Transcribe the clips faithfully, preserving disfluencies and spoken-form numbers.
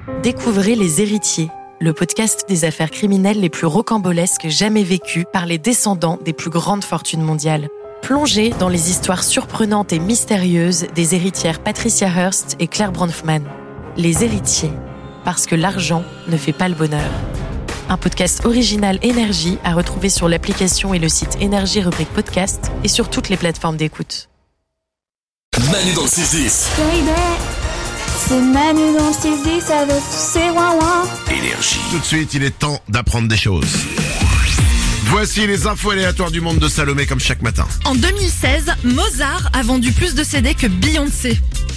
Découvrez Les Héritiers, le podcast des affaires criminelles les plus rocambolesques jamais vécues par les descendants des plus grandes fortunes mondiales. Plongez dans les histoires surprenantes et mystérieuses des héritières Patricia Hearst et Claire Bronfman. Les Héritiers, parce que l'argent ne fait pas le bonheur. Un podcast original Énergie à retrouver sur l'application et le site Énergie rubrique podcast et sur toutes les plateformes d'écoute. Manu dans le six dix. Baby, c'est Manu dans le six dix avec tous ses ouin-ouin. Énergie. Tout de suite, il est temps d'apprendre des choses. Voici les infos aléatoires du monde de Salomé comme chaque matin. En deux mille seize, Mozart a vendu plus de C D que Beyoncé.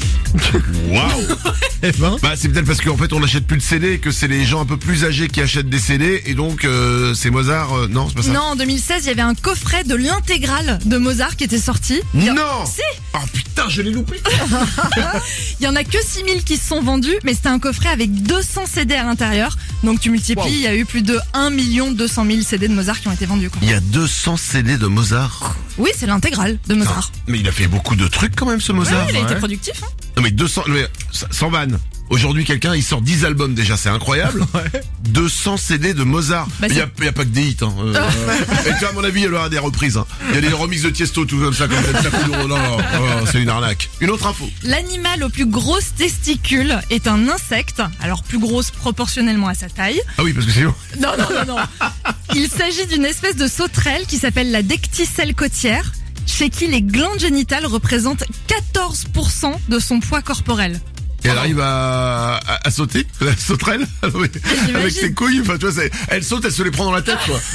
Waouh. Eh ben, bah c'est peut-être parce qu'en fait on n'achète plus de C D et que c'est les gens un peu plus âgés qui achètent des C D et donc euh, c'est Mozart. Euh, non, c'est pas ça. Non, en deux mille seize, il y avait un coffret de l'intégrale de Mozart qui était sorti. Non. Si. Oh putain, je l'ai loupé. Il y en a que six mille qui se sont vendus, mais c'était un coffret avec deux cents C D à l'intérieur. Donc tu multiplies, Wow. il y a eu plus de un million deux cent mille C D de Mozart qui ont été vendus. Quoi. Il y a deux cents C D de Mozart. Oui, c'est l'intégrale de Mozart. Mais il a fait beaucoup de trucs quand même ce Ouais, Mozart. il a été Ouais. productif. Hein. Non mais deux cents, mais sans vanne. Aujourd'hui, quelqu'un, il sort dix albums déjà, c'est incroyable. deux cents C D de Mozart. Bah, il y a, il y a pas que des hits. Hein. Euh, et tu vois, à mon avis, il y aura des reprises. Hein. Il y a des remixes de Tiesto, tout comme ça, comme ça. Non, non, non, non, c'est une arnaque. Une autre info. L'animal aux plus grosses testicules est un insecte, alors plus grosse proportionnellement à sa taille. Ah oui, parce que c'est long. Non, non, non, non. Il s'agit d'une espèce de sauterelle qui s'appelle la decticelle côtière, chez qui les glandes génitales représentent quatorze pour cent de son poids corporel. Et elle arrive à, à, à sauter, la sauterelle, avec avec ses couilles. Enfin, tu vois, c'est, elle saute, elle se les prend dans la tête, quoi.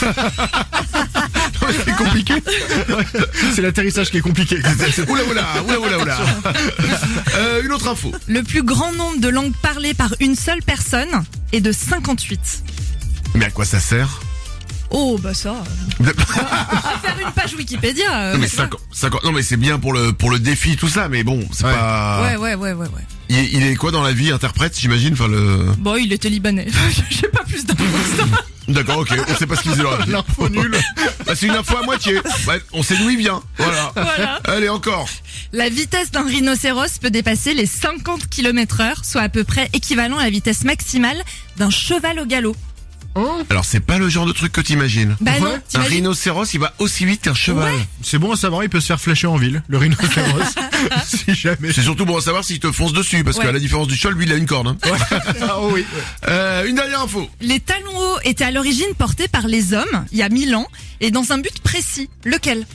Non, mais c'est compliqué. C'est l'atterrissage qui est compliqué. Oula, oula, oula, oula, oula. Euh, une autre info. Le plus grand nombre de langues parlées par une seule personne est de cinquante-huit. Mais à quoi ça sert? Oh, bah ça. euh, À faire une page Wikipédia. euh, Non mais, ça. cinquante, cinquante non mais c'est bien pour le pour le défi tout ça, mais bon c'est Ouais. pas. Ouais, ouais, ouais, ouais, ouais. Il, il est quoi dans la vie, interprète j'imagine, enfin le. Bon, il était libanais. J'ai pas plus d'infos que ça. D'accord, ok, on sait pas ce qu'il faisait dans la vie. L'info nulle. Bah, c'est une info à moitié. Ouais, on sait d'où il vient. Voilà. Voilà. Allez encore. La vitesse d'un rhinocéros peut dépasser les cinquante kilomètres heure, soit à peu près équivalent à la vitesse maximale d'un cheval au galop. Alors c'est pas le genre de truc que t'imagines. Bah non, Un t'imagines. rhinocéros il va aussi vite qu'un cheval. Ouais. C'est bon à savoir, il peut se faire flasher en ville, le rhinocéros. Si jamais. C'est surtout bon à savoir s'il te fonce dessus, parce Ouais. qu'à la différence du cheval, lui il a une corde. Hein. Ah oh oui. Euh, une dernière info. Les talons hauts étaient à l'origine portés par les hommes, il y a mille ans, et dans un but précis. Lequel?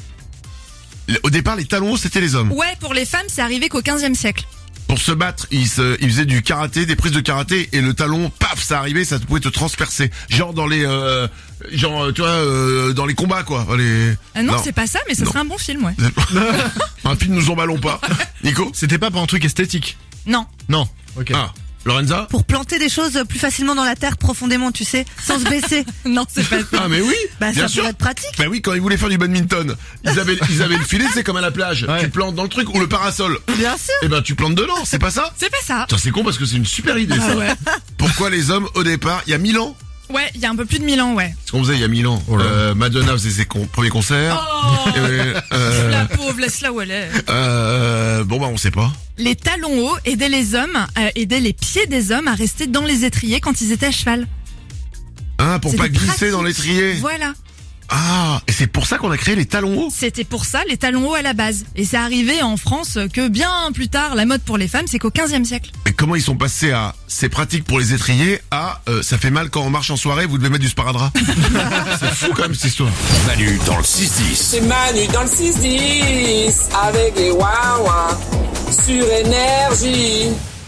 Au départ les talons hauts c'était les hommes. Ouais, pour les femmes, c'est arrivé qu'au quinzième siècle. Pour se battre, ils, se, ils faisaient du karaté, des prises de karaté, et le talon, paf, ça arrivait, ça pouvait te transpercer. Genre dans les, euh, genre tu vois, euh, dans les combats quoi. Les... Ah non, c'est pas ça, mais ça Non. serait un bon film, ouais. Un film nous emballons pas. Nico. C'était pas pour un truc esthétique. Non. Non. Ok. Ah, Lorenza. Pour planter des choses plus facilement dans la terre profondément, tu sais, sans se baisser. Non, c'est pas ça. Ah mais oui. Bah bien ça sûr. pourrait être pratique. Bah oui, quand ils voulaient faire du badminton, ils avaient, ils avaient le filet, c'est comme à la plage. Ouais. Tu plantes dans le truc ou le parasol. Bien sûr. Eh ben tu plantes dedans, c'est pas ça? C'est pas ça. Putain, c'est con parce que c'est une super idée ça. Ah ouais. Pourquoi les hommes au départ, il y a mille ans, Ouais, il y a un peu plus de mille ans, ouais. ce qu'on faisait il y a mille ans, Oh là. euh, Madonna faisait ses con- premiers concerts. Oh, Et, euh, la pauvre, laisse-la où elle est. euh, bon bah on sait pas. Les talons hauts aidaient les hommes, euh, aidaient les pieds des hommes à rester dans les étriers quand ils étaient à cheval. Hein, pour C'était pas glisser pratique. dans l'étrier. Voilà. Ah, et c'est pour ça qu'on a créé les talons hauts. C'était pour ça les talons hauts à la base. Et c'est arrivé en France que bien plus tard, la mode pour les femmes, c'est qu'au quinzième siècle. Et comment ils sont passés à c'est pratique pour les étriers à euh, ça fait mal quand on marche en soirée, vous devez mettre du sparadrap. C'est fou quand même cette histoire. Manu dans le six dix. C'est Manu dans le six dix avec les Wawa sur Énergie.